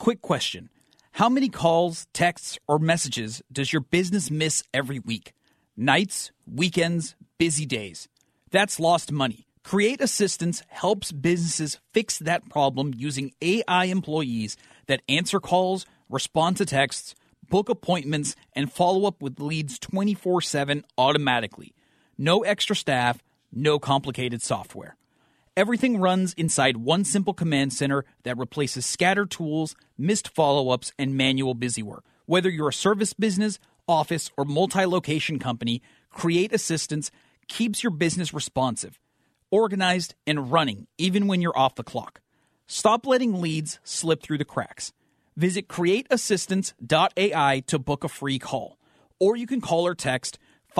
Quick question. How many calls, texts, or messages does your business miss every week? Nights, weekends, busy days. That's lost money. Create Assistance helps businesses fix that problem using AI employees that answer calls, respond to texts, book appointments, and follow up with leads 24/7 automatically. No extra staff, no complicated software. Everything runs inside one simple command center that replaces scattered tools, missed follow-ups, and manual busywork. Whether you're a service business, office, or multi-location company, Create Assistance keeps your business responsive, organized, and running even when you're off the clock. Stop letting leads slip through the cracks. Visit createassistance.ai to book a free call. Or you can call or text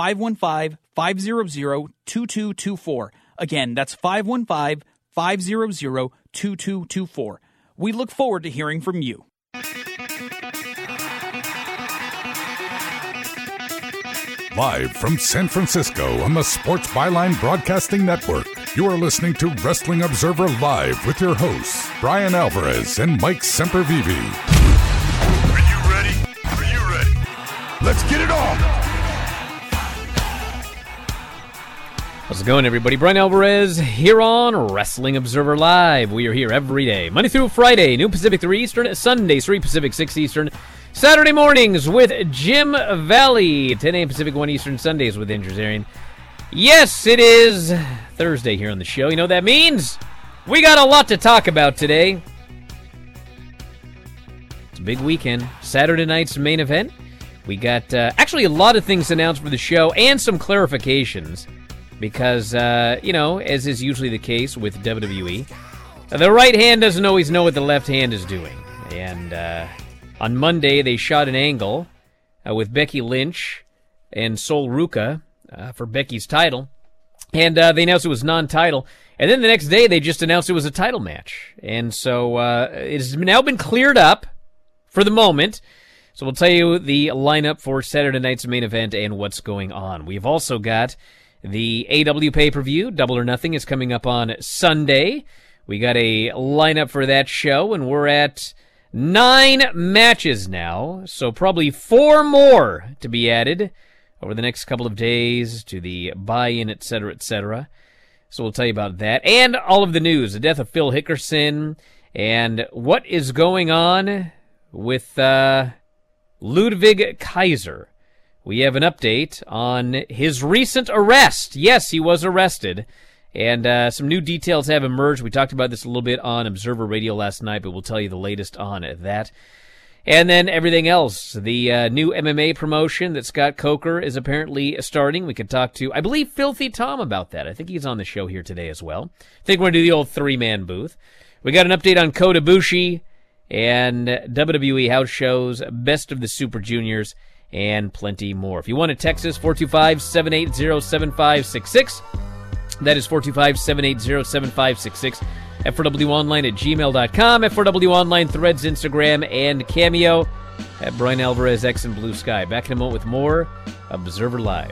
515-500-2224. Again, that's 515-500-2224. We look forward to hearing from you. Live from San Francisco on the Sports Byline Broadcasting Network, you are listening to Wrestling Observer Live with your hosts, Brian Alvarez and Mike Sempervive. Are you ready? Are you ready? Let's get it on! How's it going, everybody? Brian Alvarez here on Wrestling Observer Live. We are here every day, Monday through Friday, noon Pacific, 3 Eastern, Sunday, 3 Pacific, 6 Eastern, Saturday mornings with Jim Valley, 10 a.m. Pacific, 1 Eastern, Sundays with Injurzarian. Yes, it is Thursday here on the show. You know what that means? We got a lot to talk about today. It's a big weekend. Saturday night's main event. We got actually a lot of things announced for the show and some clarifications. Because, as is usually the case with WWE, the right hand doesn't always know what the left hand is doing. And on Monday, they shot an angle with Becky Lynch and Sol Ruca for Becky's title. And they announced it was non-title. And then the next day, they just announced it was a title match. And so it has now been cleared up for the moment. So we'll tell you the lineup for Saturday night's main event and what's going on. We've also got the AW pay-per-view, Double or Nothing, is coming up on Sunday. We got a lineup for that show, and we're at 9 matches now, so probably 4 more to be added over the next couple of days to the buy-in, etc., etc. So we'll tell you about that, and all of the news, the death of Phil Hickerson, and what is going on with Ludwig Kaiser. We have an update on his recent arrest. Yes, he was arrested. And some new details have emerged. We talked about this a little bit on Observer Radio last night, but we'll tell you the latest on that. And then everything else. The new MMA promotion that Scott Coker is apparently starting. We could talk to, I believe, Filthy Tom about that. I think he's on the show here today as well. I think we're going to do the old 3-man booth. We got an update on Kota Ibushi and WWE house shows, Best of the Super Juniors, and plenty more. If you want to text us, 425-780-7566. That is 425-780-7566. F4W Online at gmail.com. F4W Online, Threads, Instagram, and Cameo at Brian Alvarez X and Blue Sky. Back in a moment with more Observer Live.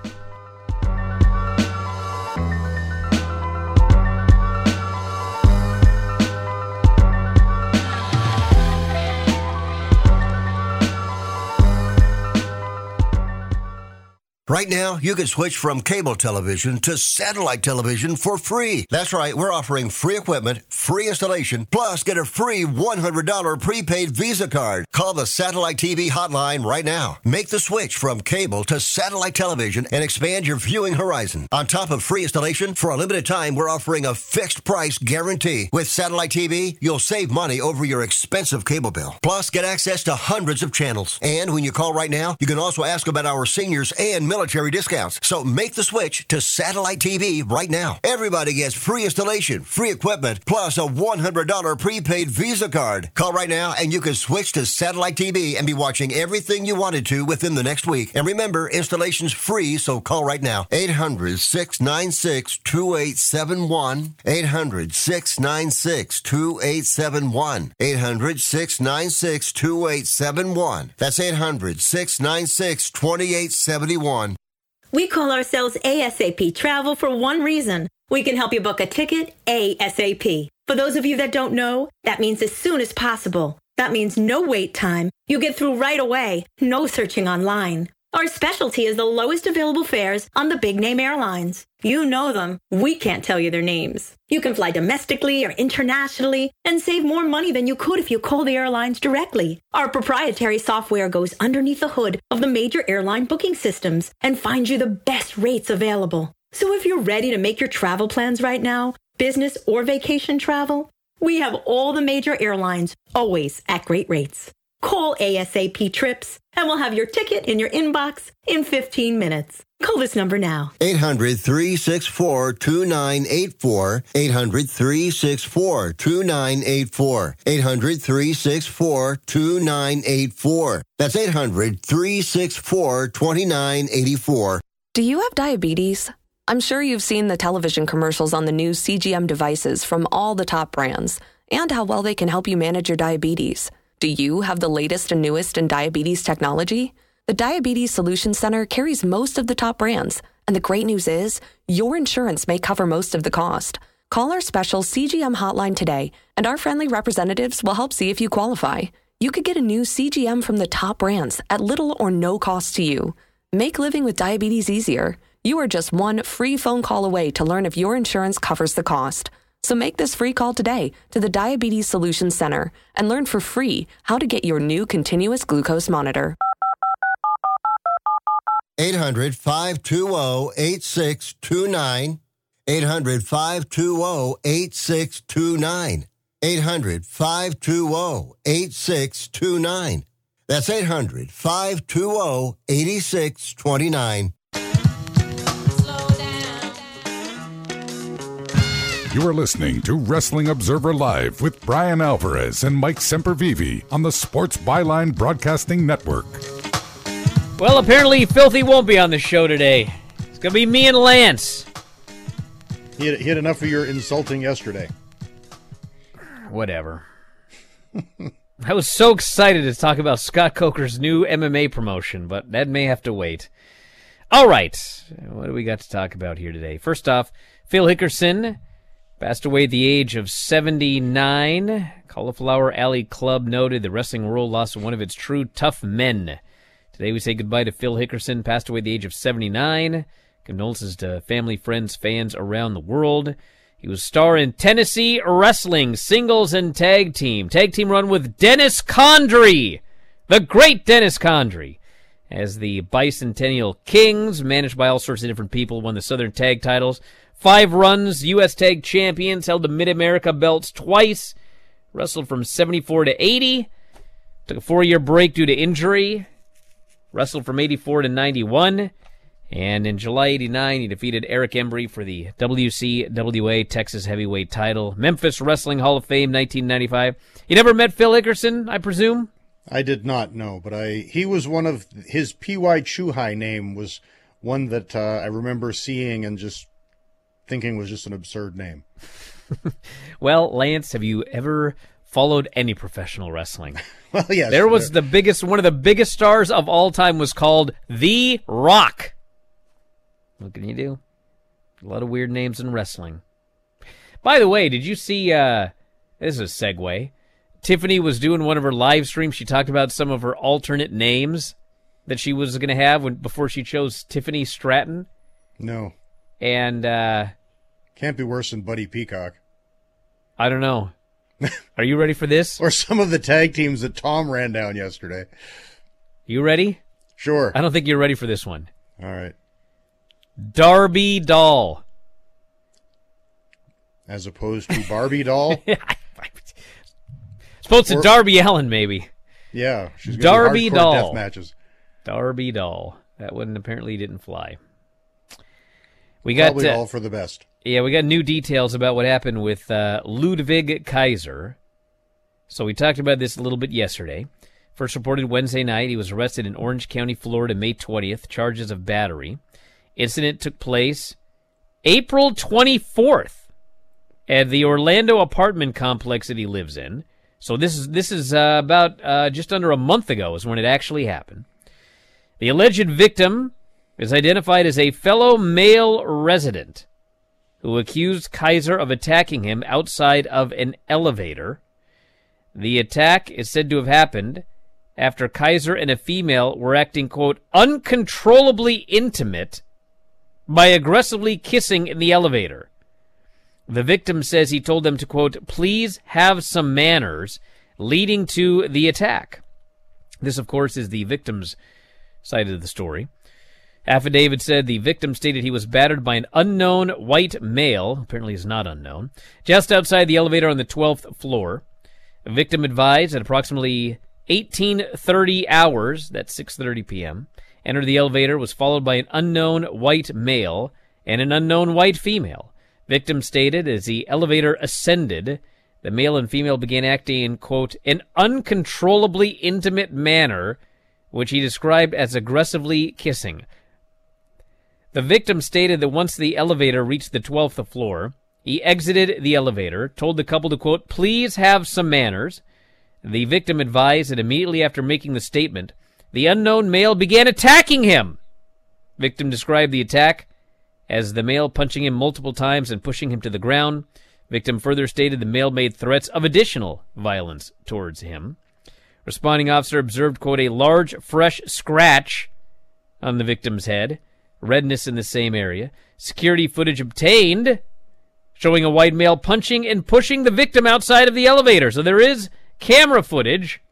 Right now, you can switch from cable television to satellite television for free. That's right, we're offering free equipment, free installation, plus get a free $100 prepaid Visa card. Call the Satellite TV hotline right now. Make the switch from cable to satellite television and expand your viewing horizon. On top of free installation, for a limited time, we're offering a fixed price guarantee. With Satellite TV, you'll save money over your expensive cable bill. Plus, get access to hundreds of channels. And when you call right now, you can also ask about our seniors and military discounts. So make the switch to Satellite TV right now. Everybody gets free installation, free equipment, plus a $100 prepaid Visa card. Call right now and you can switch to Satellite TV and be watching everything you wanted to within the next week. And remember, installation's free, so call right now. 800-696-2871. 800-696-2871. 800-696-2871. That's 800-696-2871. We call ourselves ASAP Travel for one reason. We can help you book a ticket ASAP. For those of you that don't know, that means as soon as possible. That means no wait time. You get through right away. No searching online. Our specialty is the lowest available fares on the big-name airlines. You know them. We can't tell you their names. You can fly domestically or internationally and save more money than you could if you call the airlines directly. Our proprietary software goes underneath the hood of the major airline booking systems and finds you the best rates available. So if you're ready to make your travel plans right now, business or vacation travel, we have all the major airlines, always at great rates. Call ASAP Trips, and we'll have your ticket in your inbox in 15 minutes. Call this number now. 800-364-2984. 800-364-2984. 800-364-2984. That's 800-364-2984. Do you have diabetes? I'm sure you've seen the television commercials on the new CGM devices from all the top brands and how well they can help you manage your diabetes. Do you have the latest and newest in diabetes technology? The Diabetes Solutions Center carries most of the top brands, and the great news is your insurance may cover most of the cost. Call our special CGM hotline today, and our friendly representatives will help see if you qualify. You could get a new CGM from the top brands at little or no cost to you. Make living with diabetes easier. You are just one free phone call away to learn if your insurance covers the cost. So make this free call today to the Diabetes Solutions Center and learn for free how to get your new continuous glucose monitor. 800-520-8629. 800-520-8629. 800-520-8629. That's 800-520-8629. You are listening to Wrestling Observer Live with Brian Alvarez and Mike Sempervive on the Sports Byline Broadcasting Network. Well, apparently Filthy won't be on the show today. It's going to be me and Lance. He had enough of your insulting yesterday. Whatever. I was so excited to talk about Scott Coker's new MMA promotion, but that may have to wait. All right. What do we got to talk about here today? First off, Phil Hickerson passed away at the age of 79. Cauliflower Alley Club noted the wrestling world lost one of its true tough men. Today we say goodbye to Phil Hickerson, passed away at the age of 79. Condolences to family, friends, fans around the world. He was star in Tennessee Wrestling, singles and tag team. Tag team run with Dennis Condrey, the great Dennis Condrey. As the Bicentennial Kings, managed by all sorts of different people, won the Southern Tag titles. 5 runs, U.S. Tag Champions, held the Mid-America belts twice. Wrestled from 74 to 80. Took a 4-year break due to injury. Wrestled from 84 to 91. And in July 89, he defeated Eric Embry for the WCWA Texas Heavyweight title. Memphis Wrestling Hall of Fame, 1995. You never met Phil Hickerson, I presume? I did not know, but he was one of his P.Y. Chuhai name was one that I remember seeing and just thinking was just an absurd name. Well, Lance, have you ever followed any professional wrestling? Well, yes. There was one of the biggest stars of all time was called The Rock. What can you do? A lot of weird names in wrestling. By the way, did you see, this is a segue, Tiffany was doing one of her live streams. She talked about some of her alternate names that she was going to have before she chose Tiffany Stratton. No. And, can't be worse than Buddy Peacock. I don't know. Are you ready for this? Or some of the tag teams that Tom ran down yesterday. You ready? Sure. I don't think you're ready for this one. All right. Darby Doll. As opposed to Barbie Doll? Supposed to Darby Allin, maybe. Yeah. She's going Darby to be hardcore Doll. death matches. Darby Doll. That one apparently didn't fly. We got Probably all for the best. Yeah, we got new details about what happened with Ludwig Kaiser. So we talked about this a little bit yesterday. First reported Wednesday night, he was arrested in Orange County, Florida, May 20th, charges of battery. Incident took place April 24th at the Orlando apartment complex that he lives in. So this is about just under a month ago is when it actually happened. The alleged victim is identified as a fellow male resident who accused Kaiser of attacking him outside of an elevator. The attack is said to have happened after Kaiser and a female were acting, quote, uncontrollably intimate by aggressively kissing in the elevator. The victim says he told them to, quote, please have some manners, leading to the attack. This, of course, is the victim's side of the story. Affidavit said the victim stated he was battered by an unknown white male, apparently he's not unknown, just outside the elevator on the 12th floor. The victim advised at approximately 18:30 hours, that's 6:30 p.m., entered the elevator, was followed by an unknown white male and an unknown white female. Victim stated as the elevator ascended, the male and female began acting in, quote, an uncontrollably intimate manner, which he described as aggressively kissing. The victim stated that once the elevator reached the 12th floor, he exited the elevator, told the couple to, quote, please have some manners. The victim advised that immediately after making the statement, the unknown male began attacking him. Victim described the attack as the male punching him multiple times and pushing him to the ground. Victim further stated the male made threats of additional violence towards him. Responding officer observed, quote, a large, fresh scratch on the victim's head, redness in the same area. Security footage obtained showing a white male punching and pushing the victim outside of the elevator. So there is camera footage.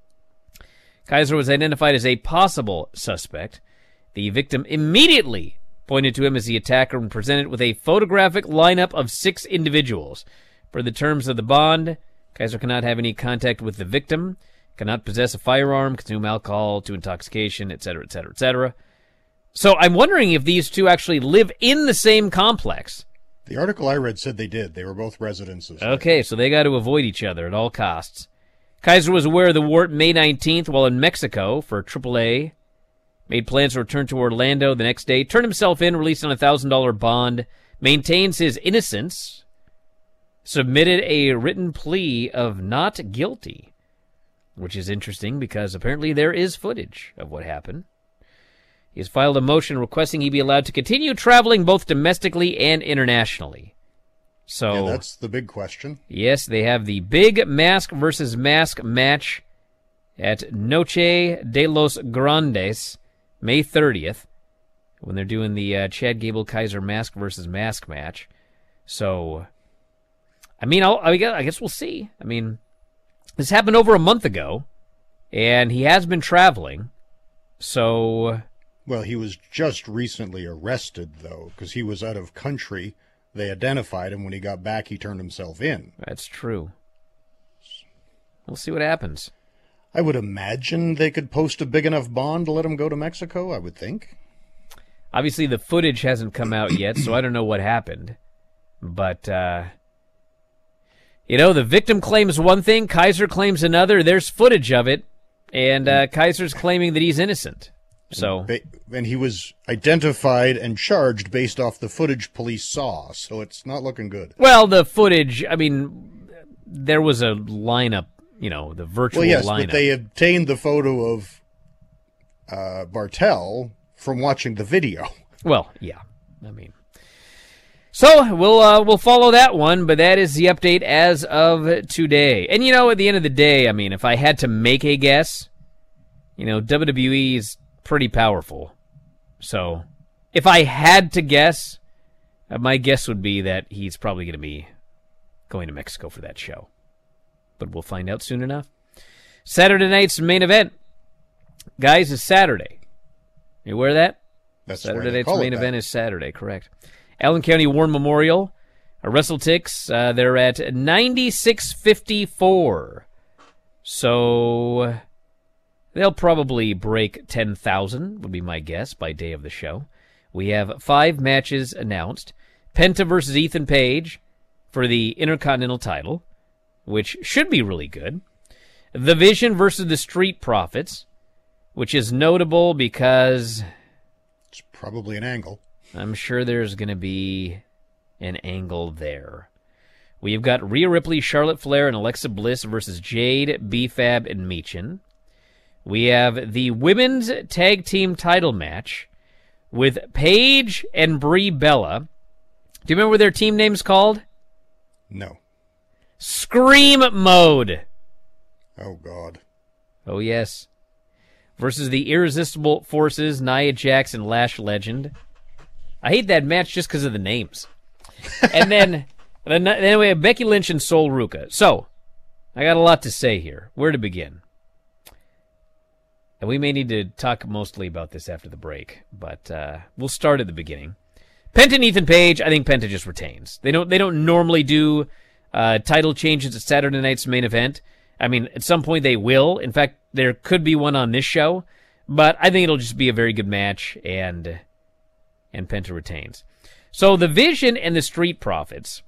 Kaiser was identified as a possible suspect. The victim immediately pointed to him as the attacker and presented with a photographic lineup of 6 individuals. Per the terms of the bond, Kaiser cannot have any contact with the victim, cannot possess a firearm, consume alcohol to intoxication, etc., etc., etc. So I'm wondering if these two actually live in the same complex. The article I read said they did. They were both residences. Okay, so they got to avoid each other at all costs. Kaiser was aware of the warrant May 19th while in Mexico for AAA. Made plans to return to Orlando the next day. Turned himself in, released on a $1,000 bond. Maintains his innocence. Submitted a written plea of not guilty. Which is interesting because apparently there is footage of what happened. He has filed a motion requesting he be allowed to continue traveling both domestically and internationally. So yeah, that's the big question. Yes, they have the big mask versus mask match at Noche de los Grandes, May 30th, when they're doing the Chad Gable Kaiser mask versus mask match. So, I mean, I guess we'll see. I mean, this happened over a month ago, and he has been traveling. So, well, he was just recently arrested, though, because he was out of country. They identified him. When he got back, he turned himself in. That's true. We'll see what happens. I would imagine they could post a big enough bond to let him go to Mexico, I would think. Obviously, the footage hasn't come out yet, so I don't know what happened. But, you know, the victim claims one thing, Kaiser claims another. There's footage of it, and Kaiser's claiming that he's innocent. So, and he was identified and charged based off the footage police saw, so it's not looking good. Well, the footage, I mean, there was a lineup, you know, the virtual lineup. Well, yes, but they obtained the photo of Bartel from watching the video. Well, yeah, I mean. So, we'll follow that one, but that is the update as of today. And, you know, at the end of the day, I mean, if I had to make a guess, you know, WWE's pretty powerful. So, if I had to guess, my guess would be that he's probably going to be going to Mexico for that show. But we'll find out soon enough. Saturday night's main event, guys, is Saturday. You aware of that? That's Saturday night's main event is Saturday, correct. Allen County War Memorial, WrestleTix, they're at 96.54. So they'll probably break 10,000, would be my guess, by day of the show. We have 5 matches announced. Penta versus Ethan Page for the Intercontinental title, which should be really good. The Vision versus the Street Profits, which is notable because it's probably an angle. I'm sure there's going to be an angle there. We've got Rhea Ripley, Charlotte Flair, and Alexa Bliss versus Jade, B-Fab, and Michin. We have the Women's Tag Team title match with Paige and Brie Bella. Do you remember what their team name's called? No. Scream Mode. Oh, God. Oh, yes. Versus the Irresistible Forces, Nia Jax and Lash Legend. I hate that match just because of the names. And then we have Becky Lynch and Sol Ruca. So, I got a lot to say here. Where to begin? And we may need to talk mostly about this after the break, but we'll start at the beginning. Penta and Ethan Page, I think Penta just retains. They don't normally do title changes at Saturday night's main event. I mean, at some point they will. In fact, there could be one on this show, but I think it'll just be a very good match, and Penta retains. So the Vision and the Street Profits.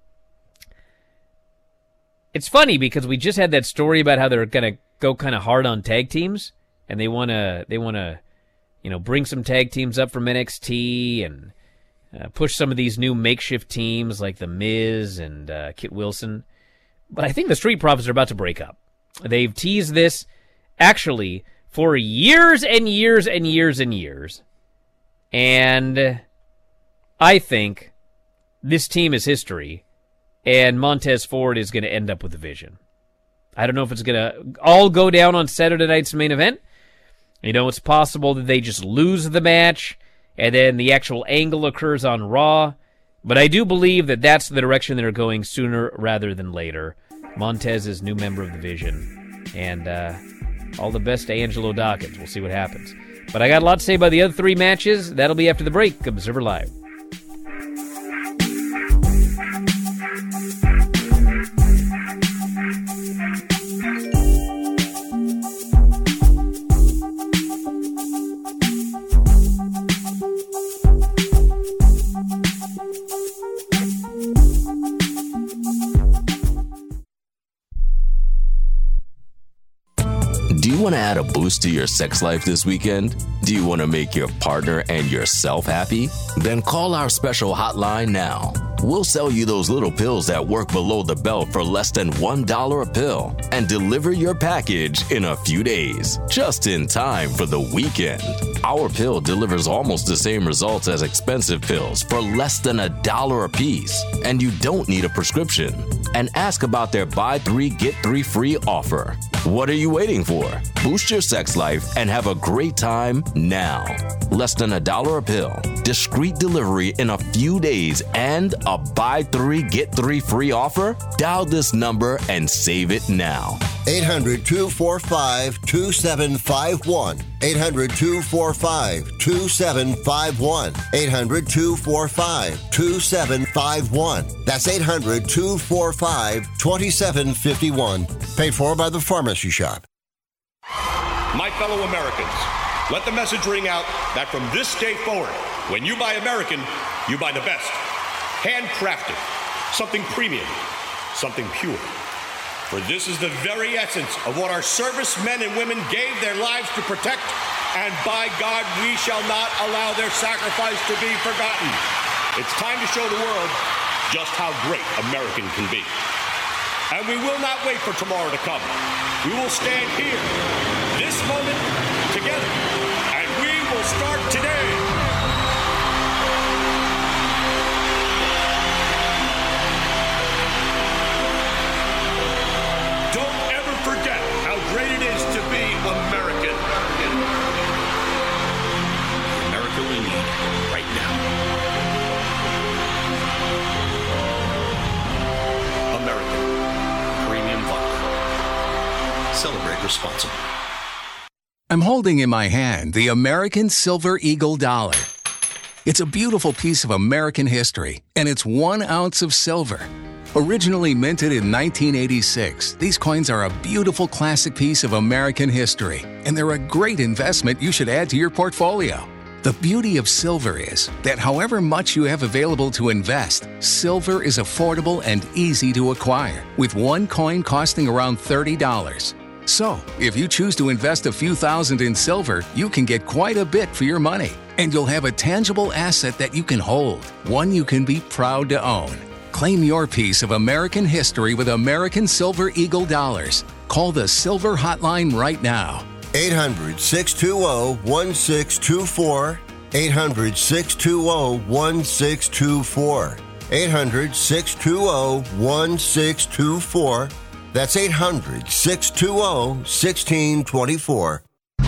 It's funny because we just had that story about how they're going to go kind of hard on tag teams, and they want to, bring some tag teams up from NXT and push some of these new makeshift teams like The Miz and Kit Wilson. But I think the Street Profits are about to break up. They've teased this actually for years and years and years and years. And I think this team is history, and Montez Ford is going to end up with the Vision. I don't know if it's going to all go down on Saturday night's main event. It's possible that they just lose the match, and then the actual angle occurs on Raw. But I do believe that that's the direction they're going sooner rather than later. Montez is new member of the Vision. And all the best to Angelo Dawkins. We'll see what happens. But I got a lot to say about the other three matches. That'll be after the break. Observer Live. Do you want to add a boost to your sex life this weekend? Do you want to make your partner and yourself happy? Then call our special hotline now. We'll sell you those little pills that work below the belt for less than $1 a pill and deliver your package in a few days, just in time for the weekend. Our pill delivers almost the same results as expensive pills for less than $1 a piece, and you don't need a prescription. And ask about their buy 3 get 3 free offer. What are you waiting for? Boost your sex life and have a great time now. Less than $1 a pill, discreet delivery in a few days, and a buy 3 get 3 free offer? Dial this number and save it now. 800-245-2751. 800-245-2751. 800-245-2751. That's 800-245-2751. Paid for by the Pharmacy Shop. My fellow Americans, let the message ring out that from this day forward, when you buy American, you buy the best. Handcrafted, something premium, something pure. For this is the very essence of what our servicemen and women gave their lives to protect, and by God, we shall not allow their sacrifice to be forgotten. It's time to show the world just how great American can be. And we will not wait for tomorrow to come. We will stand here, this moment, together, and we will start today. Don't ever forget how great it is to be American. America we need right now. American Premium Vodka. Celebrate responsibly. I'm holding in my hand the American Silver Eagle Dollar. It's a beautiful piece of American history, and it's 1 ounce of silver. Originally minted in 1986, these coins are a beautiful classic piece of American history, and they're a great investment you should add to your portfolio. The beauty of silver is that however much you have available to invest, silver is affordable and easy to acquire, with one coin costing around $30. So, if you choose to invest a few thousand in silver, you can get quite a bit for your money, and you'll have a tangible asset that you can hold, one you can be proud to own. Claim your piece of American history with American Silver Eagle Dollars. Call the Silver Hotline right now. 800-620-1624. 800-620-1624. 800-620-1624. That's 800-620-1624.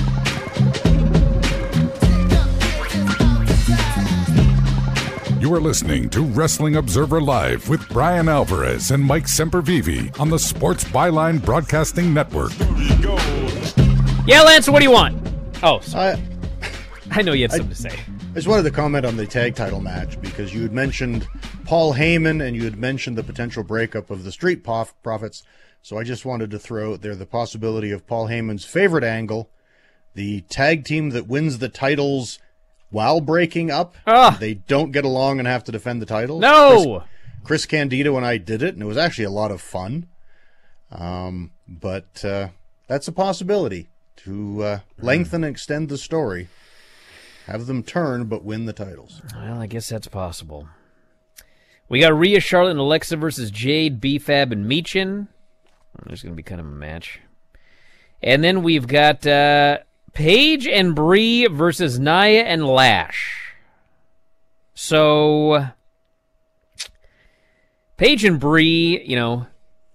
You are listening to Wrestling Observer Live with Brian Alvarez and Mike Sempervive on the Sports Byline Broadcasting Network. Yeah, Lance, what do you want? Oh, sorry. I know you had something to say. I just wanted to comment on the tag title match because you had mentioned Paul Heyman and you had mentioned the potential breakup of the Street Profits. So I just wanted to throw out there the possibility of Paul Heyman's favorite angle, the tag team that wins the titles while breaking up. They don't get along and have to defend the titles. No! Chris Candido and I did it, and it was actually a lot of fun. But that's a possibility to lengthen and extend the story. Have them turn, but win the titles. Well, I guess that's possible. We got Rhea, Charlotte, and Alexa versus Jade, B-Fab, and Michin. There's going to be kind of a match. And then we've got Paige and Brie versus Nia and Lash. So, Paige and Brie, you know,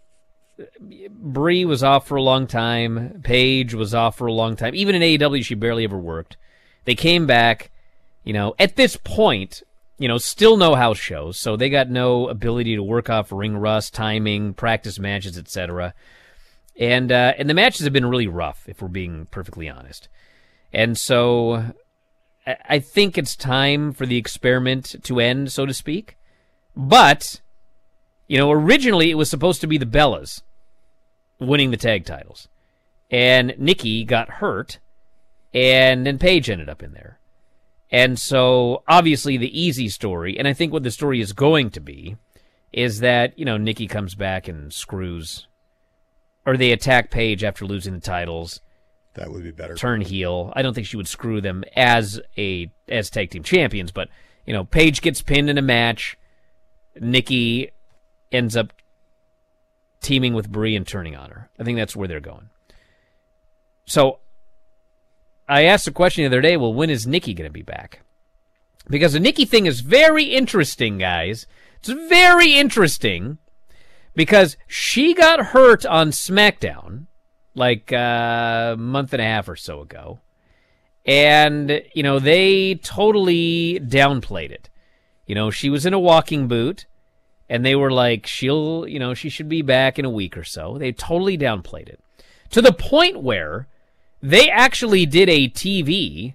Brie was off for a long time. Paige was off for a long time. Even in AEW, she barely ever worked. They came back, you know, at this point, you know, still no house shows, so they got no ability to work off ring rust, timing, practice matches, etc. And the matches have been really rough, if we're being perfectly honest. And so I think it's time for the experiment to end, so to speak. But, you know, originally it was supposed to be the Bellas winning the tag titles. And Nikki got hurt, and then Paige ended up in there. And so, obviously, the easy story, and I think what the story is going to be, is that, you know, Nikki comes back and screws, or they attack Paige after losing the titles. That would be better. Turn heel. I don't think she would screw them as tag team champions, but, you know, Paige gets pinned in a match. Nikki ends up teaming with Brie and turning on her. I think that's where they're going. So, I asked the question the other day, well, when is Nikki going to be back? Because the Nikki thing is very interesting, guys. It's very interesting because she got hurt on SmackDown like a month and a half or so ago. And, you know, they totally downplayed it. You know, she was in a walking boot, and they were like, she should be back in a week or so. They totally downplayed it. To the point where they actually did a TV,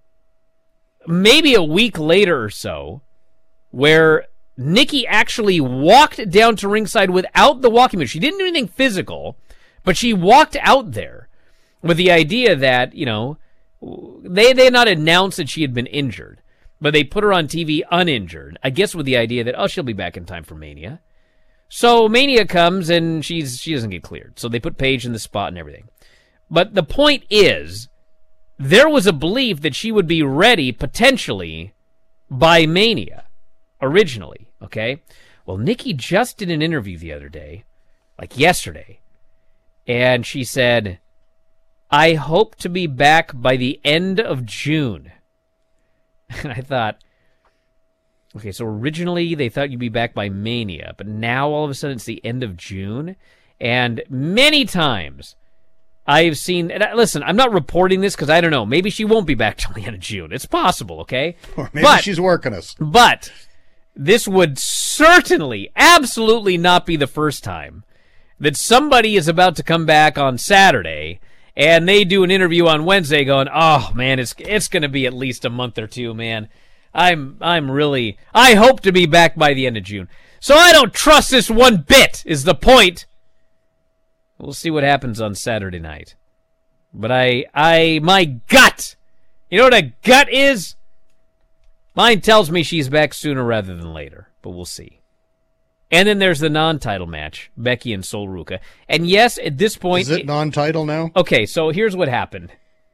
maybe a week later or so, where Nikki actually walked down to ringside without the walking boot. She didn't do anything physical, but she walked out there with the idea that, you know, they had not announced that she had been injured, but they put her on TV uninjured, I guess with the idea that, oh, she'll be back in time for Mania. So Mania comes and she doesn't get cleared. So they put Paige in the spot and everything. But the point is, there was a belief that she would be ready, potentially, by Mania, originally, okay? Well, Nikki just did an interview the other day, like yesterday, and she said, I hope to be back by the end of June. And I thought, okay, so originally they thought you'd be back by Mania, but now all of a sudden it's the end of June? And many times I've seen, and listen, I'm not reporting this because I don't know. Maybe she won't be back till the end of June. It's possible, okay? Or maybe she's working us. But this would certainly, absolutely not be the first time that somebody is about to come back on Saturday and they do an interview on Wednesday going, oh, man, it's going to be at least a month or two, man. I hope to be back by the end of June. So I don't trust this one bit, is the point. We'll see what happens on Saturday night. But my gut, you know what a gut is? Mine tells me she's back sooner rather than later, but we'll see. And then there's the non-title match, Becky and Sol Ruca. And yes, at this point... Is it non-title now? Okay, so here's what happened.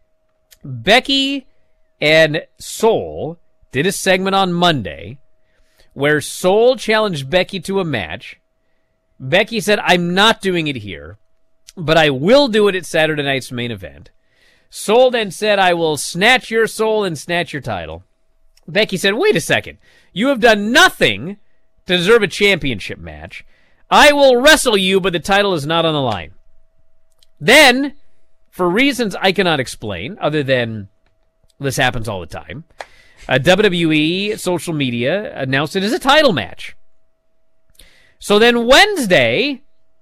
Becky and Sol did a segment on Monday where Sol challenged Becky to a match. Becky said, I'm not doing it here, but I will do it at Saturday night's main event. Sol then said, I will snatch your soul and snatch your title. Becky said, wait a second. You have done nothing to deserve a championship match. I will wrestle you, but the title is not on the line. Then, for reasons I cannot explain, other than this happens all the time, WWE social media announced it as a title match. So then Wednesday,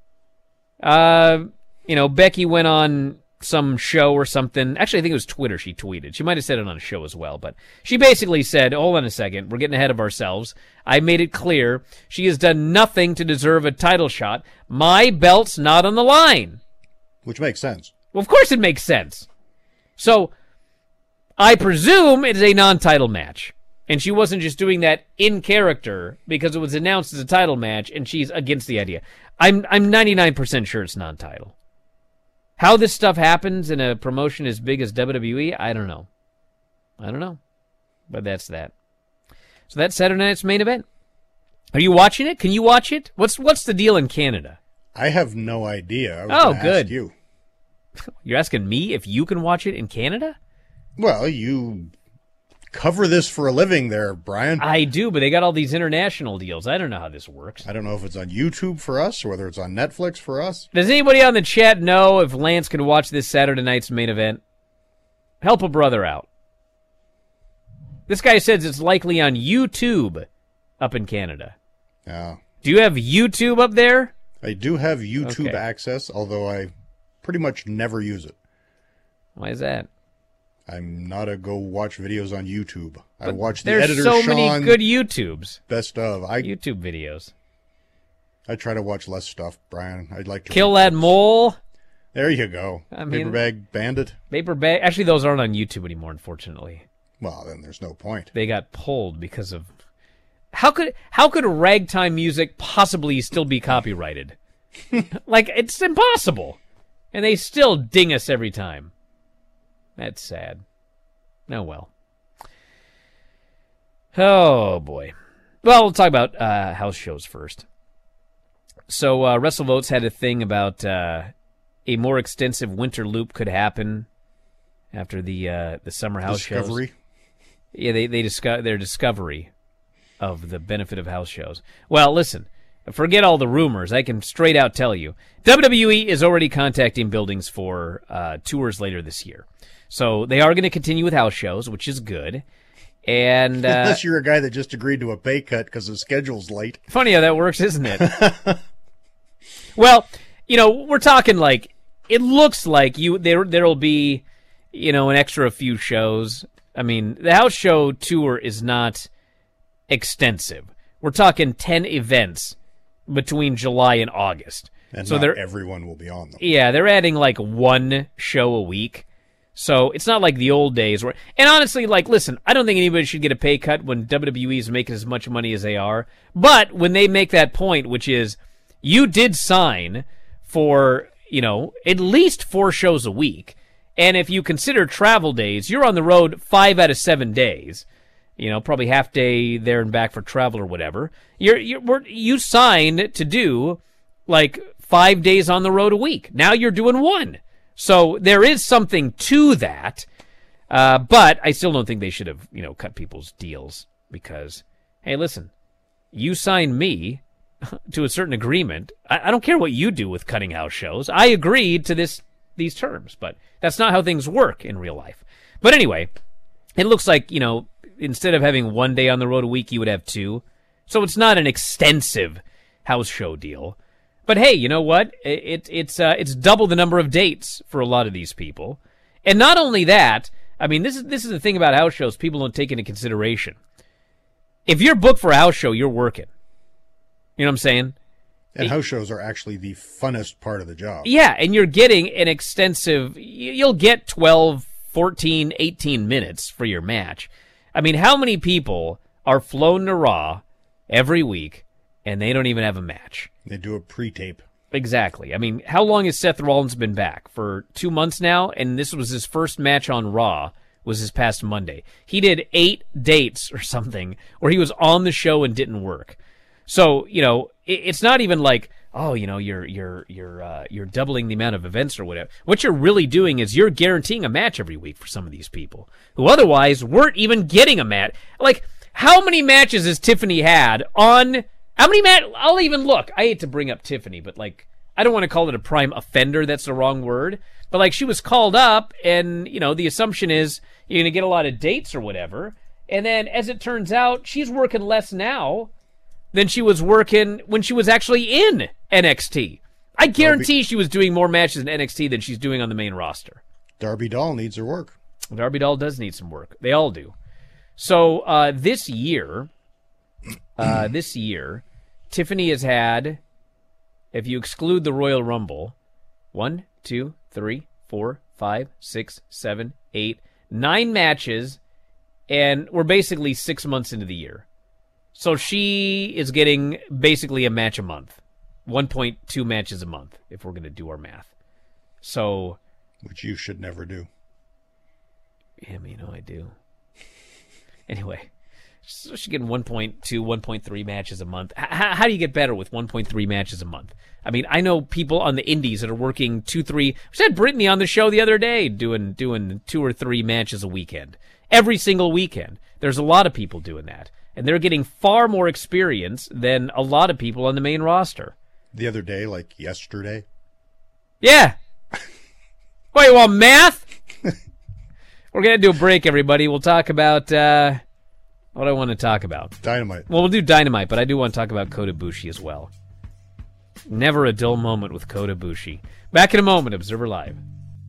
Becky went on some show or something. Actually, I think it was Twitter she tweeted. She might have said it on a show as well, but she basically said, hold on a second, we're getting ahead of ourselves. I made it clear she has done nothing to deserve a title shot. My belt's not on the line. Which makes sense. Well, of course it makes sense. So, I presume it is a non-title match. And she wasn't just doing that in character because it was announced as a title match and she's against the idea. I'm 99% sure it's non-title. How this stuff happens in a promotion as big as WWE, I don't know. But that's that. So that's Saturday night's main event. Are you watching it? Can you watch it? What's the deal in Canada? I have no idea. I was gonna good. Ask you. You're asking me if you can watch it in Canada? Well, you cover this for a living there, Brian. I do, but they got all these international deals. I don't know how this works. I don't know if it's on YouTube for us or whether it's on Netflix for us. Does anybody on the chat know if Lance can watch this Saturday night's main event? Help a brother out. This guy says it's likely on YouTube up in Canada. Yeah. Do you have YouTube up there? I do have YouTube access, although I pretty much never use it. Why is that? I'm not a go watch videos on YouTube. I But watch the there's editor so Sean many good YouTubes. Best of. YouTube videos. I try to watch less stuff, Brian. I'd like to Kill That Mole. There you go. Paper Bag Bandit. Actually, those aren't on YouTube anymore, unfortunately. Well, then there's no point. They got pulled because of... How could ragtime music possibly still be copyrighted? Like, it's impossible. And they still ding us every time. That's sad. Oh, well. Oh, boy. Well, we'll talk about house shows first. So, WrestleVotes had a thing about a more extensive winter loop could happen after the summer house Discovery. shows. Yeah, their discovery of the benefit of house shows. Well, listen, forget all the rumors. I can straight out tell you. WWE is already contacting buildings for tours later this year. So they are going to continue with house shows, which is good. And unless you're a guy that just agreed to a pay cut because the schedule's late. Funny how that works, isn't it? Well, we're talking like it looks like there'll be, an extra few shows. I mean, the house show tour is not extensive. We're talking 10 events between July and August. And so not everyone will be on them. Yeah, they're adding like one show a week. So it's not like the old days where, and honestly, like, listen, I don't think anybody should get a pay cut when WWE is making as much money as they are. But when they make that point, which is, you did sign for, at least 4 shows a week. And if you consider travel days, you're on the road 5 out of 7 days. Probably half day there and back for travel or whatever. You signed to do like 5 days on the road a week. Now you're doing 1. So there is something to that, but I still don't think they should have, cut people's deals because, hey, listen, you signed me to a certain agreement. I don't care what you do with cutting house shows. I agreed to these terms, but that's not how things work in real life. But anyway, it looks like, instead of having 1 day on the road a week, you would have 2. So it's not an extensive house show deal. But hey, you know what? It's double the number of dates for a lot of these people. And not only that, I mean, this is the thing about house shows people don't take into consideration. If you're booked for a house show, you're working. You know what I'm saying? And house shows are actually the funnest part of the job. Yeah, and you're getting an extensive... You'll get 12, 14, 18 minutes for your match. I mean, how many people are flown to Raw every week and they don't even have a match? They do a pre-tape. Exactly. I mean, how long has Seth Rollins been back? For 2 months now, and this was his first match on Raw, was this past Monday. He did 8 dates or something where he was on the show and didn't work. So, it's not even like, oh, you're doubling the amount of events or whatever. What you're really doing is you're guaranteeing a match every week for some of these people who otherwise weren't even getting a match. Like, how many matches has Tiffany had on How many I'll even look. I hate to bring up Tiffany, but like, I don't want to call it a prime offender. That's the wrong word. But like, she was called up, and the assumption is you're gonna get a lot of dates or whatever. And then, as it turns out, she's working less now than she was working when she was actually in NXT. I guarantee she was doing more matches in NXT than she's doing on the main roster. Darby Doll needs her work. Darby Doll does need some work. They all do. So this year, Tiffany has had, if you exclude the Royal Rumble, 1, 2, 3, 4, 5, 6, 7, 8, 9 matches, and we're basically 6 months into the year. So she is getting basically a match a month. 1.2 matches a month, if we're going to do our math. So, which you should never do. Yeah, I do. Anyway, so she's getting 1.2, 1.3 matches a month. How do you get better with 1.3 matches a month? I mean, I know people on the indies that are working 2, 3. We had Brittany on the show the other day doing 2 or 3 matches a weekend. Every single weekend. There's a lot of people doing that. And they're getting far more experience than a lot of people on the main roster. The other day, like yesterday? Yeah. Wait, you want math? We're going to do a break, everybody. We'll talk about what I want to talk about. Dynamite. Well, we'll do Dynamite, but I do want to talk about Kota Ibushi as well. Never a dull moment with Kota Ibushi. Back in a moment, Observer Live.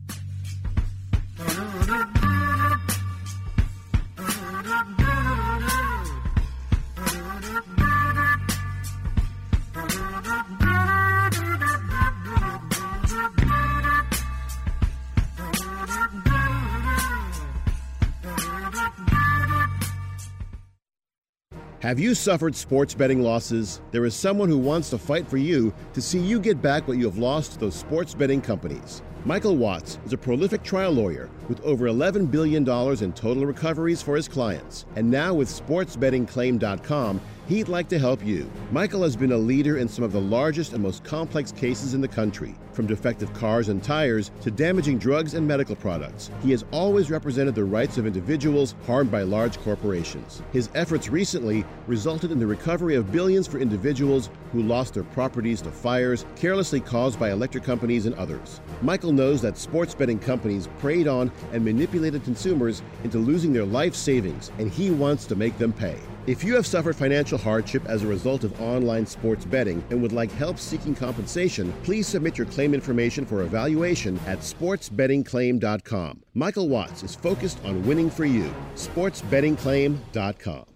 Have you suffered sports betting losses? There is someone who wants to fight for you to see you get back what you have lost to those sports betting companies. Michael Watts is a prolific trial lawyer with over $11 billion in total recoveries for his clients. And now with SportsBettingClaim.com, he'd like to help you. Michael has been a leader in some of the largest and most complex cases in the country, from defective cars and tires to damaging drugs and medical products. He has always represented the rights of individuals harmed by large corporations. His efforts recently resulted in the recovery of billions for individuals who lost their properties to fires carelessly caused by electric companies and others. Michael knows that sports betting companies preyed on and manipulated consumers into losing their life savings, and he wants to make them pay. If you have suffered financial hardship as a result of online sports betting and would like help seeking compensation, please submit your claim information for evaluation at SportsBettingClaim.com. Michael Watts is focused on winning for you. SportsBettingClaim.com.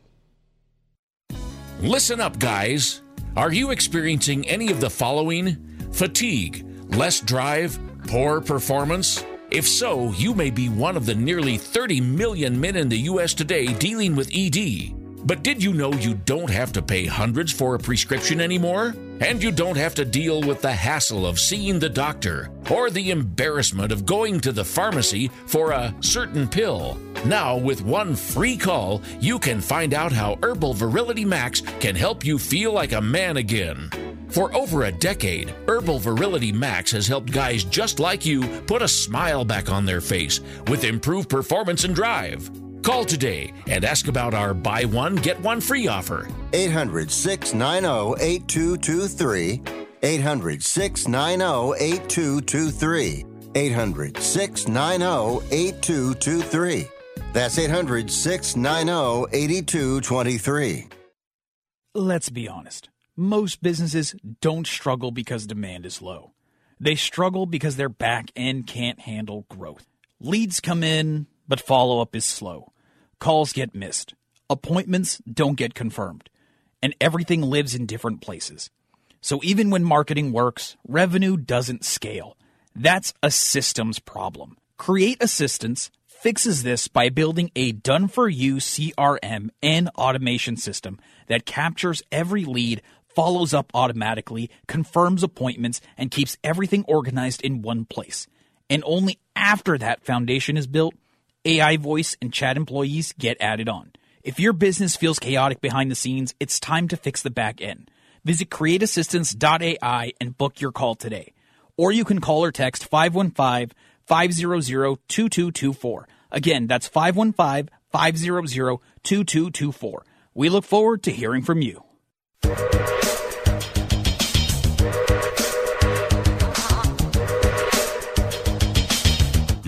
Listen up, guys. Are you experiencing any of the following? Fatigue, less drive, poor performance? If so, you may be one of the nearly 30 million men in the U.S. today dealing with ED. But did you know you don't have to pay hundreds for a prescription anymore? And you don't have to deal with the hassle of seeing the doctor or the embarrassment of going to the pharmacy for a certain pill. Now, with one free call, you can find out how Herbal Virility Max can help you feel like a man again. For over a decade, Herbal Virility Max has helped guys just like you put a smile back on their face with improved performance and drive. Call today and ask about our buy one, get one free offer. 800-690-8223. 800-690-8223. 800-690-8223. That's 800-690-8223. Let's be honest. Most businesses don't struggle because demand is low. They struggle because their back end can't handle growth. Leads come in, but follow-up is slow. Calls get missed. Appointments don't get confirmed. And everything lives in different places. So even when marketing works, revenue doesn't scale. That's a systems problem. Create Assistance fixes this by building a done-for-you CRM and automation system that captures every lead, follows up automatically, confirms appointments, and keeps everything organized in one place. And only after that foundation is built, AI voice and chat employees get added on. If your business feels chaotic behind the scenes, it's time to fix the back end. Visit createassistance.ai and book your call today. Or you can call or text 515-500-2224. Again, that's 515-500-2224. We look forward to hearing from you.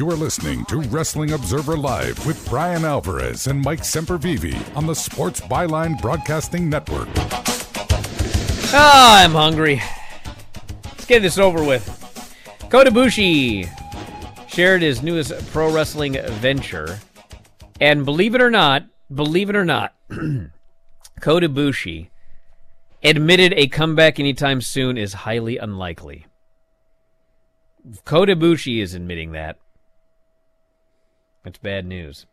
You are listening to Wrestling Observer Live with Brian Alvarez and Mike Sempervive on the Sports Byline Broadcasting Network. I'm hungry. Let's get this over with. Kota Ibushi shared his newest pro wrestling venture. And believe it or not, Kota Ibushi admitted a comeback anytime soon is highly unlikely. Kota Ibushi is admitting that. That's bad news.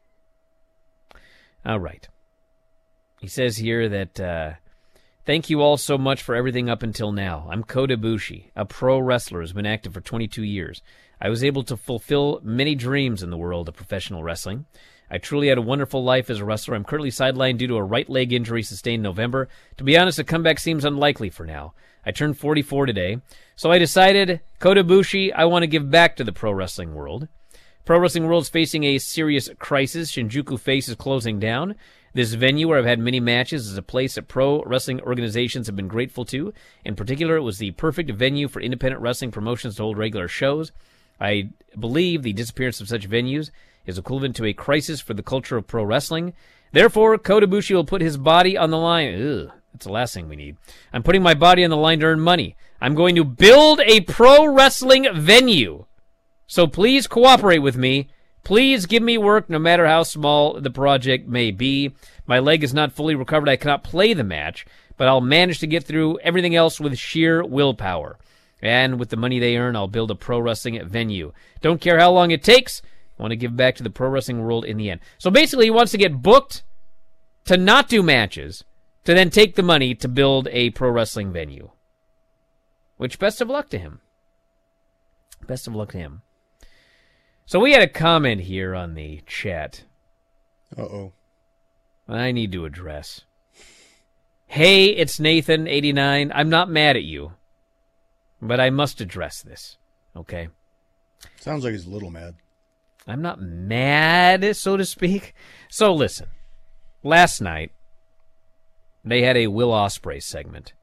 All right. He says here that, thank you all so much for everything up until now. I'm Kota Ibushi, a pro wrestler who's been active for 22 years. I was able to fulfill many dreams in the world of professional wrestling. I truly had a wonderful life as a wrestler. I'm currently sidelined due to a right leg injury sustained in November. To be honest, a comeback seems unlikely for now. I turned 44 today, so I decided, Kota Ibushi, I want to give back to the pro wrestling world. Pro wrestling world is facing a serious crisis. Shinjuku Face is closing down. This venue, where I've had many matches, is a place that pro wrestling organizations have been grateful to. In particular, it was the perfect venue for independent wrestling promotions to hold regular shows. I believe the disappearance of such venues is equivalent to a crisis for the culture of pro wrestling. Therefore, Kota Ibushi will put his body on the line. Ugh, that's the last thing we need. I'm putting my body on the line to earn money. I'm going to build a pro wrestling venue. So please cooperate with me. Please give me work no matter how small the project may be. My leg is not fully recovered. I cannot play the match, but I'll manage to get through everything else with sheer willpower. And with the money they earn, I'll build a pro wrestling venue. Don't care how long it takes. I want to give back to the pro wrestling world in the end. So basically, he wants to get booked to not do matches, to then take the money to build a pro wrestling venue. Which, best of luck to him. Best of luck to him. So we had a comment here on the chat. Uh-oh. I need to address. Hey, it's Nathan89. I'm not mad at you, but I must address this, okay? Sounds like he's a little mad. I'm not mad, so to speak. So listen, last night, they had a Will Ospreay segment,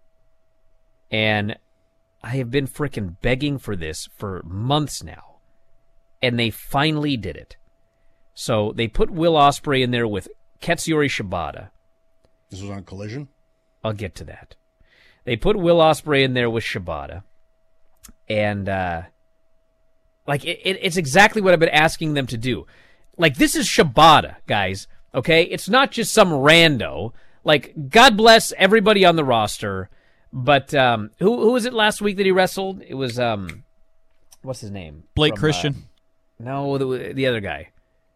and I have been frickin' begging for this for months now. And they finally did it. So they put Will Ospreay in there with Katsuyori Shibata. This was on Collision? I'll get to that. They put Will Ospreay in there with Shibata. And, it's exactly what I've been asking them to do. Like, this is Shibata, guys, okay? It's not just some rando. Like, God bless everybody on the roster. But, who was it last week that he wrestled? It was, what's his name? Blake Christian. No, the other guy.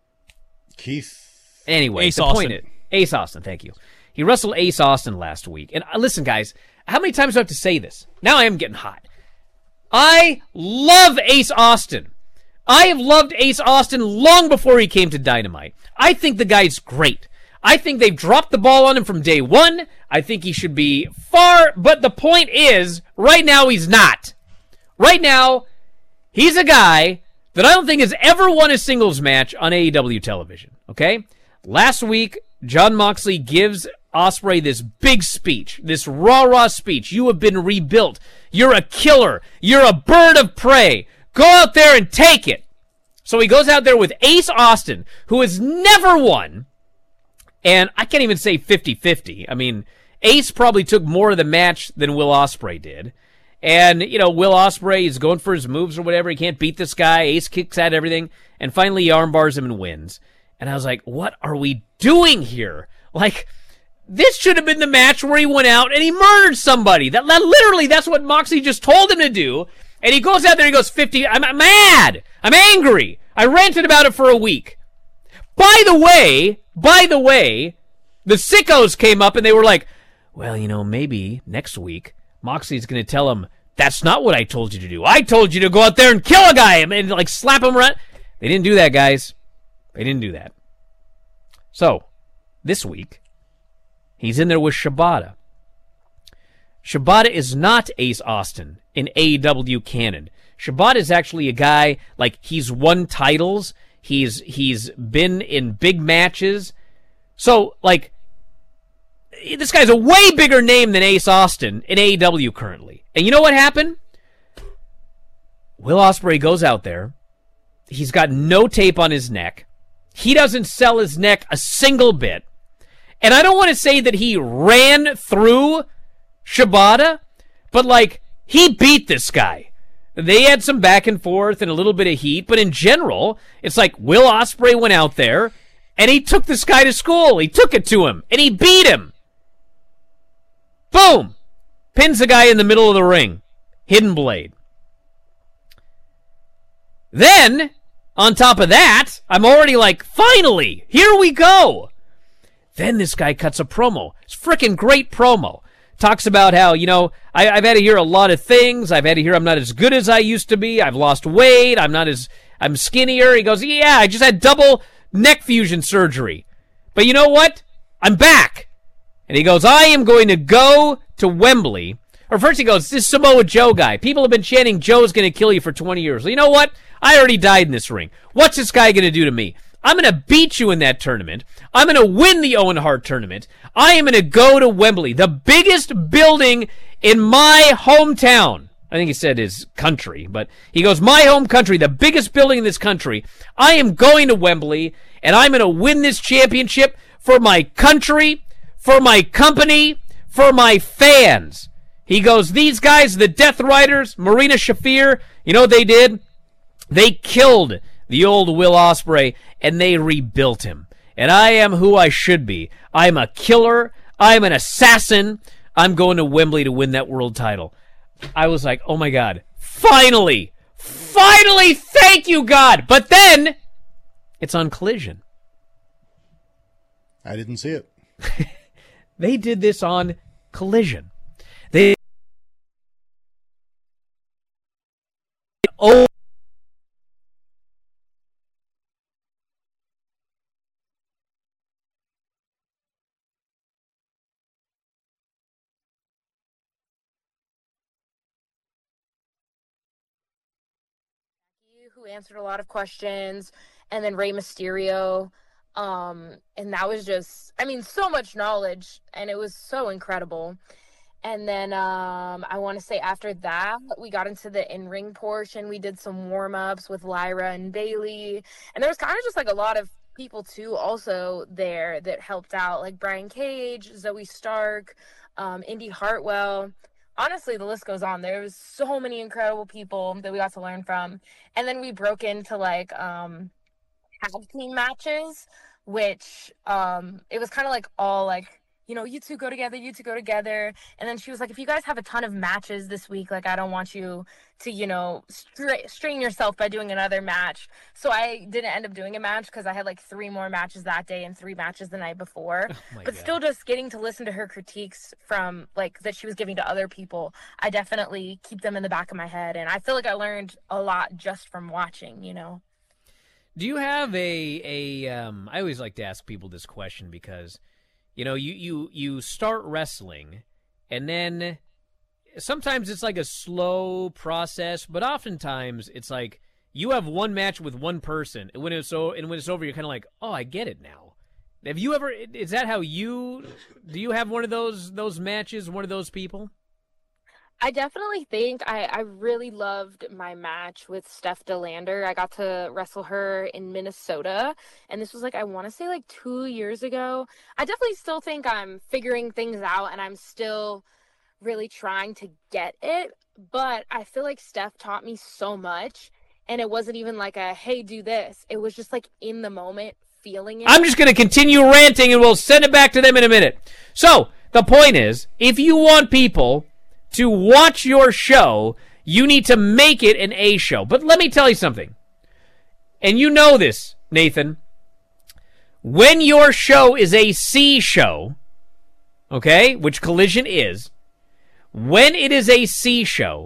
Keith. Anyway, Ace Austin. Ace Austin, thank you. He wrestled Ace Austin last week. And listen, guys, how many times do I have to say this? Now I am getting hot. I love Ace Austin. I have loved Ace Austin long before he came to Dynamite. I think the guy's great. I think they've dropped the ball on him from day one. I think he should be far, but the point is, right now he's not. Right now, he's a guy that I don't think has ever won a singles match on AEW television, okay? Last week, Jon Moxley gives Ospreay this big speech, this rah-rah speech. You have been rebuilt. You're a killer. You're a bird of prey. Go out there and take it. So he goes out there with Ace Austin, who has never won, and I can't even say 50-50. I mean, Ace probably took more of the match than Will Ospreay did. And, Will Ospreay is going for his moves or whatever. He can't beat this guy. Ace kicks at everything. And finally, he armbars him and wins. And I was like, what are we doing here? Like, this should have been the match where he went out and he murdered somebody. That literally, that's what Moxley just told him to do. And he goes out there and he goes 50. I'm mad. I'm angry. I ranted about it for a week. By the way, the sickos came up and they were like, well, maybe next week Moxley's going to tell him, that's not what I told you to do. I told you to go out there and kill a guy and slap him around. They didn't do that, guys. They didn't do that. So, this week, he's in there with Shibata. Shibata is not Ace Austin in AEW canon. Shibata is actually a guy, he's won titles. He's been in big matches. So, this guy's a way bigger name than Ace Austin in AEW currently. And you know what happened? Will Ospreay goes out there. He's got no tape on his neck. He doesn't sell his neck a single bit. And I don't want to say that he ran through Shibata, but, like, he beat this guy. They had some back and forth and a little bit of heat, but in general, it's like Will Ospreay went out there, and he took this guy to school. He took it to him, and he beat him. Boom! Pins the guy in the middle of the ring. Hidden Blade. Then, on top of that, I'm already like, finally, here we go. Then this guy cuts a promo. It's a freaking great promo. Talks about how, you know, I've had to hear a lot of things. I've had to hear I'm not as good as I used to be. I've lost weight. I'm skinnier. He goes, yeah, I just had double neck fusion surgery. But you know what? I'm back. And he goes, I am going to go to Wembley. Or first he goes, this Samoa Joe guy. People have been chanting Joe's going to kill you for 20 years. Well, you know what? I already died in this ring. What's this guy going to do to me? I'm going to beat you in that tournament. I'm going to win the Owen Hart tournament. I am going to go to Wembley, the biggest building in my hometown. I think he said his country, but he goes, my home country, the biggest building in this country. I am going to Wembley, and I'm going to win this championship for my country, for my company, for my fans. He goes, these guys, the Death Riders, Marina Shafir, you know what they did? They killed the old Will Ospreay, and they rebuilt him. And I am who I should be. I'm a killer. I'm an assassin. I'm going to Wembley to win that world title. I was like, oh my God, finally, thank you, God. But then, it's on Collision. I didn't see it. They did this on Collision. Who answered a lot of questions, and then Rey Mysterio, and that was just, I mean, so much knowledge, and it was so incredible. And then I want to say after that, we got into the in-ring portion. We did some warm-ups with Lyra and Bayley, and there was kind of just like a lot of people too also there that helped out, like Brian Cage, Zoe Stark, Indy Hartwell. Honestly, the list goes on. There was so many incredible people that we got to learn from. And then we broke into like tag team matches, which it was kind of like all like, you know, you two go together. And then she was like, if you guys have a ton of matches this week, like, I don't want you to, you know, strain yourself by doing another match. So I didn't end up doing a match because I had like 3 more matches that day and 3 matches the night before. But still just getting to listen to her critiques from like that she was giving to other people, I definitely keep them in the back of my head. And I feel like I learned a lot just from watching, you know. Do you have I always like to ask people this question because, you know, you start wrestling, and then sometimes it's like a slow process, but oftentimes it's like you have one match with one person, and when it's over, you're kind of like, oh, I get it now. Have you ever? Is that how do you have one of those matches? One of those people? I definitely think I really loved my match with Steph DeLander. I got to wrestle her in Minnesota, and this was like, I want to say like 2 years ago. I definitely still think I'm figuring things out, and I'm still really trying to get it, but I feel like Steph taught me so much, and it wasn't even like a, hey, do this. It was just like in the moment, feeling it. I'm just going to continue ranting, and we'll send it back to them in a minute. So, the point is, if you want people to watch your show, you need to make it an A show. But let me tell you something. And you know this, Nathan. When your show is a C show, okay, which Collision is, when it is a C show,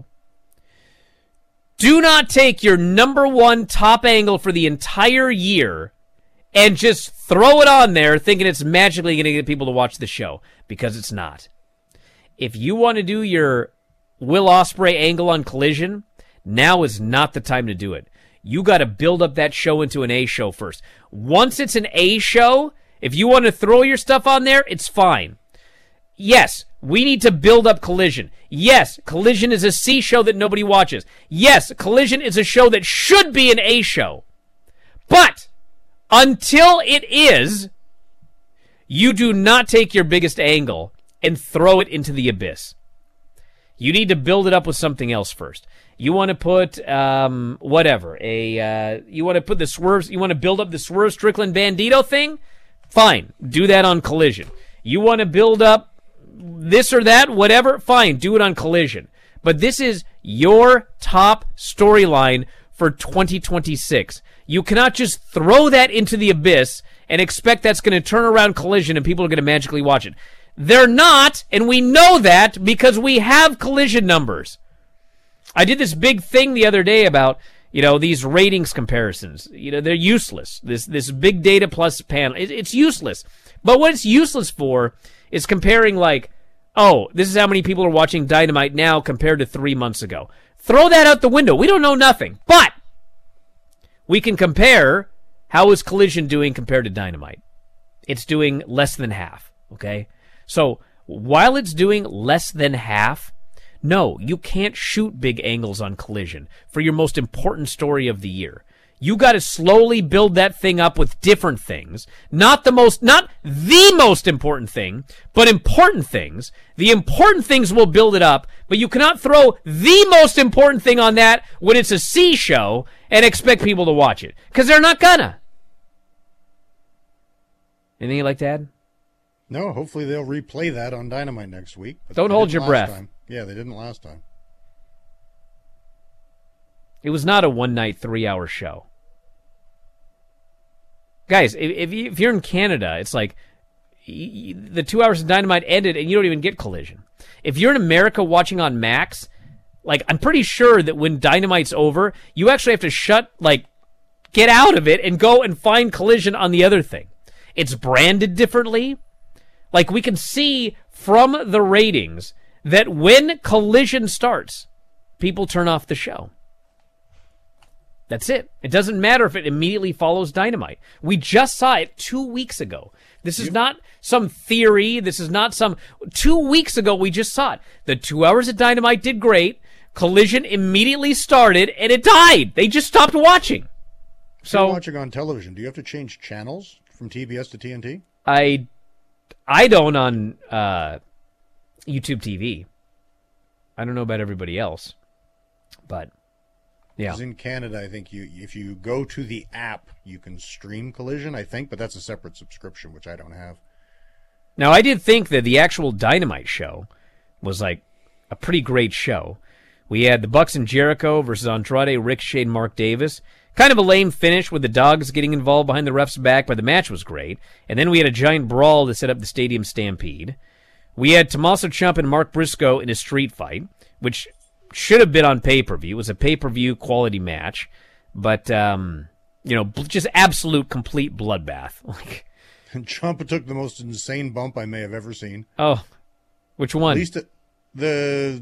do not take your number 1 top angle for the entire year and just throw it on there thinking it's magically going to get people to watch the show, because it's not. If you want to do your Will Ospreay angle on Collision, now is not the time to do it. You got to build up that show into an A show first. Once it's an A show, if you want to throw your stuff on there, it's fine. Yes, we need to build up Collision. Yes, Collision is a C show that nobody watches. Yes, Collision is a show that should be an A show. But until it is, you do not take your biggest angle and throw it into the abyss. You need to build it up with something else first. You want to put you want to put the Swerve, you want to build up the Swerve Strickland Bandito thing? Fine, do that on Collision. You want to build up this or that, whatever? Fine, do it on Collision. But this is your top storyline for 2026. You cannot just throw that into the abyss and expect that's going to turn around Collision and people are going to magically watch it. They're not, and we know that because we have Collision numbers. I did this big thing the other day about, these ratings comparisons. They're useless. This big data plus panel, it's useless. But what it's useless for is comparing this is how many people are watching Dynamite now compared to 3 months ago. Throw that out the window. We don't know nothing. But we can compare how is Collision doing compared to Dynamite. It's doing less than half, okay? So while it's doing less than half, no, you can't shoot big angles on Collision for your most important story of the year. You got to slowly build that thing up with different things. Not the most important thing, but important things. The important things will build it up, but you cannot throw the most important thing on that when it's a C show and expect people to watch it. Because they're not gonna. Anything you'd like to add? No, hopefully they'll replay that on Dynamite next week. Don't hold your breath. Time. Yeah, they didn't last time. It was not a one-night, 3-hour show. Guys, if you're in Canada, it's like the 2 hours of Dynamite ended and you don't even get Collision. If you're in America watching on Max, I'm pretty sure that when Dynamite's over, you actually have to get out of it and go and find Collision on the other thing. It's branded differently. We can see from the ratings that when Collision starts, people turn off the show. That's it. It doesn't matter if it immediately follows Dynamite. We just saw it 2 weeks ago. This is not some theory. This is not 2 weeks ago we just saw it. The 2 hours of Dynamite did great. Collision immediately started and it died. They just stopped watching. So you're watching on television. Do you have to change channels from TBS to TNT? I don't on YouTube TV. I don't know about everybody else, but yeah. Because in Canada, I think if you go to the app, you can stream Collision, I think, but that's a separate subscription, which I don't have. Now, I did think that the actual Dynamite show was a pretty great show. We had the Bucks and Jericho versus Andrade, Ricochet, and Mark Davis. Kind of a lame finish with the dogs getting involved behind the ref's back, but the match was great. And then we had a giant brawl to set up the Stadium Stampede. We had Tommaso Ciampa and Mark Briscoe in a street fight, which should have been on pay-per-view. It was a pay-per-view quality match, but, just absolute complete bloodbath. And Ciampa took the most insane bump I may have ever seen. Oh, which one? At least the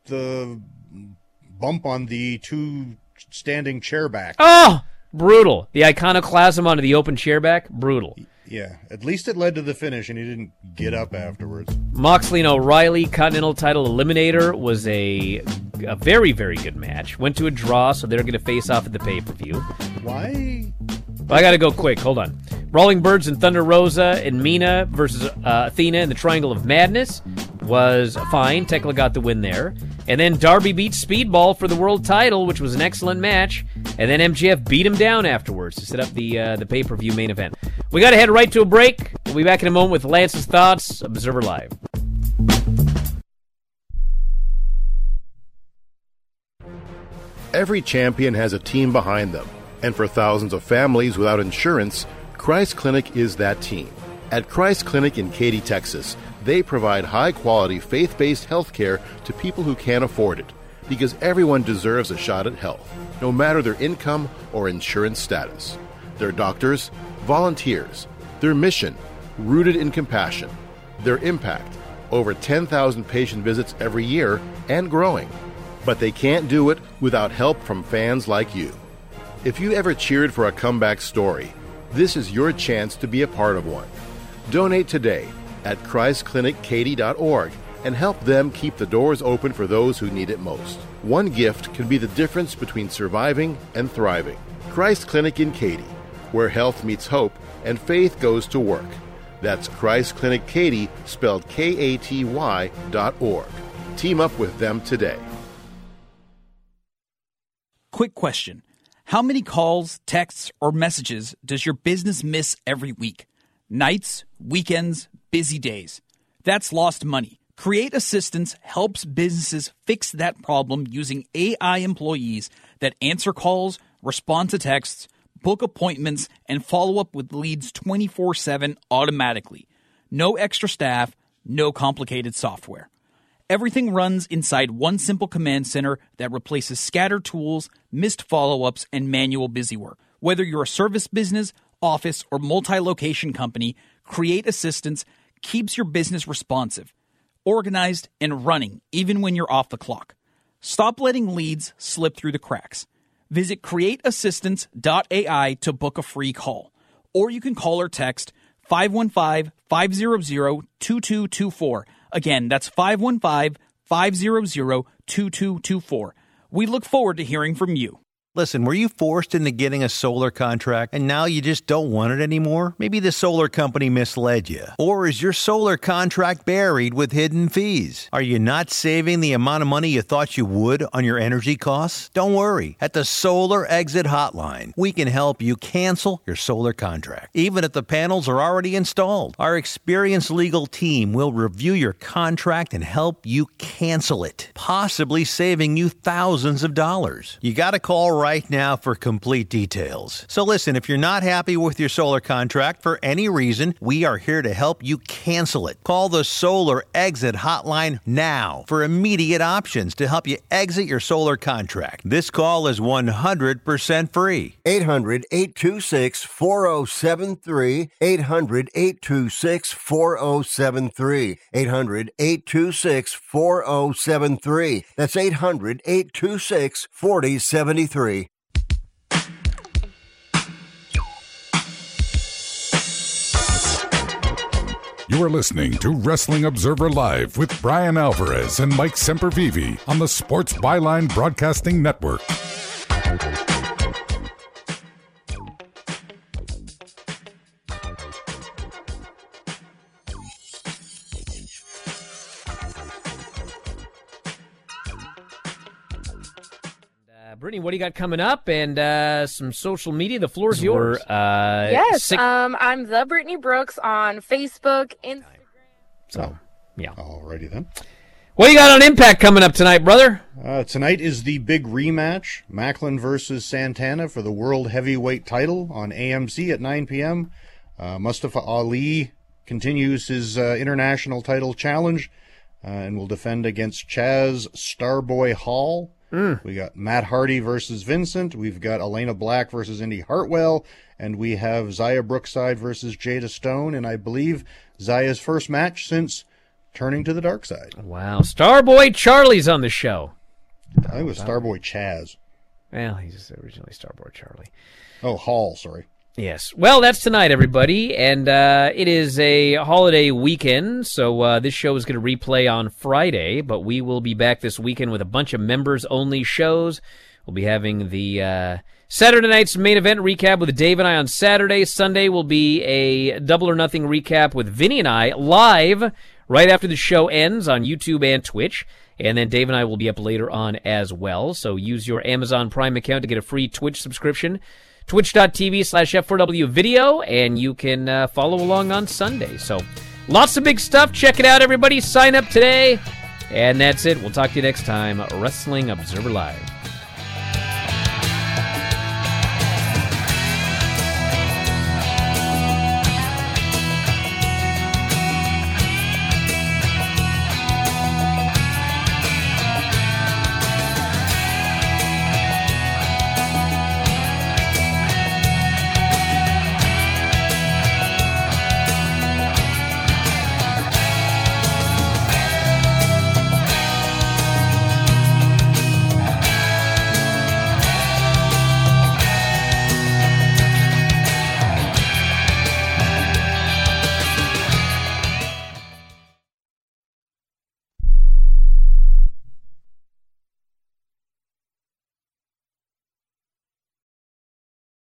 bump on the two standing chair back. Oh, brutal. The iconoclasm onto the open chair back, brutal. Yeah, at least it led to the finish, and he didn't get up afterwards. Moxley and O'Reilly Continental Title Eliminator was a very, very good match. Went to a draw, so they're going to face off at the pay-per-view. Why? Well, I got to go quick. Hold on. Brawling Birds and Thunder Rosa and Mina versus Athena in the Triangle of Madness was fine. Tekla got the win there. And then Darby beat Speedball for the world title, which was an excellent match. And then MJF beat him down afterwards to set up the pay-per-view main event. We got to head right to a break. We'll be back in a moment with Lance's thoughts. Observer Live. Every champion has a team behind them. And for thousands of families without insurance, Christ Clinic is that team. At Christ Clinic in Katy, Texas, they provide high-quality, faith-based health care to people who can't afford it, because everyone deserves a shot at health, no matter their income or insurance status. Their doctors, volunteers, their mission, rooted in compassion, their impact, over 10,000 patient visits every year and growing. But they can't do it without help from fans like you. If you ever cheered for a comeback story, this is your chance to be a part of one. Donate today at ChristClinicKaty.org and help them keep the doors open for those who need it most. One gift can be the difference between surviving and thriving. Christ Clinic in Katy, where health meets hope and faith goes to work. That's Christ Clinic Katy, spelled KATY.org. Team up with them today. Quick question. How many calls, texts, or messages does your business miss every week? Nights, weekends, busy days. That's lost money. Create Assistance helps businesses fix that problem using AI employees that answer calls, respond to texts, book appointments, and follow up with leads 24/7 automatically. No extra staff, no complicated software. Everything runs inside one simple command center that replaces scattered tools, missed follow-ups, and manual busywork. Whether you're a service business, office, or multi-location company, Create Assistance keeps your business responsive, organized, and running even when you're off the clock. Stop letting leads slip through the cracks. Visit createassistance.ai to book a free call. Or you can call or text 515-500-2224. Again, that's 515-500-2224. We look forward to hearing from you. Listen, were you forced into getting a solar contract and now you just don't want it anymore? Maybe the solar company misled you. Or is your solar contract buried with hidden fees? Are you not saving the amount of money you thought you would on your energy costs? Don't worry. At the Solar Exit Hotline, we can help you cancel your solar contract, even if the panels are already installed. Our experienced legal team will review your contract and help you cancel it, possibly saving you thousands of dollars. You got to call right now for complete details. So listen, if you're not happy with your solar contract for any reason, we are here to help you cancel it. Call the Solar Exit Hotline now for immediate options to help you exit your solar contract. This call is 100% free. 800-826-4073. 800-826-4073. 800-826-4073. That's 800-826-4073. You are listening to Wrestling Observer Live with Brian Alvarez and Mike Sempervive on the Sports Byline Broadcasting Network. Brittany, what do you got coming up? And some social media. The floor is yours. Yes, I'm the Brittany Brooks on Facebook, Instagram. So, yeah. Alrighty then. What do you got on Impact coming up tonight, brother? Tonight is the big rematch, Macklin versus Santana for the World Heavyweight title on AMC at 9 p.m. Mustafa Ali continues his international title challenge and will defend against Chaz Starboy Hall. We got Matt Hardy versus Vincent. We've got Elena Black versus Indy Hartwell. And we have Zaya Brookside versus Jada Stone. And I believe Zaya's first match since turning to the dark side. Wow. Starboy Charlie's on the show. I think it was Starboy Chaz. Well, he's originally Starboy Charlie. Oh, Hall, sorry. Yes. Well, that's tonight, everybody, and it is a holiday weekend, so this show is going to replay on Friday, but we will be back this weekend with a bunch of members-only shows. We'll be having the Saturday night's main event recap with Dave and I on Saturday. Sunday will be a Double or Nothing recap with Vinny and I live right after the show ends on YouTube and Twitch. And then Dave and I will be up later on as well, so use your Amazon Prime account to get a free Twitch subscription. Twitch.tv/F4W video, and you can follow along on Sunday. So, lots of big stuff. Check it out, everybody. Sign up today. And that's it. We'll talk to you next time. Wrestling Observer Live.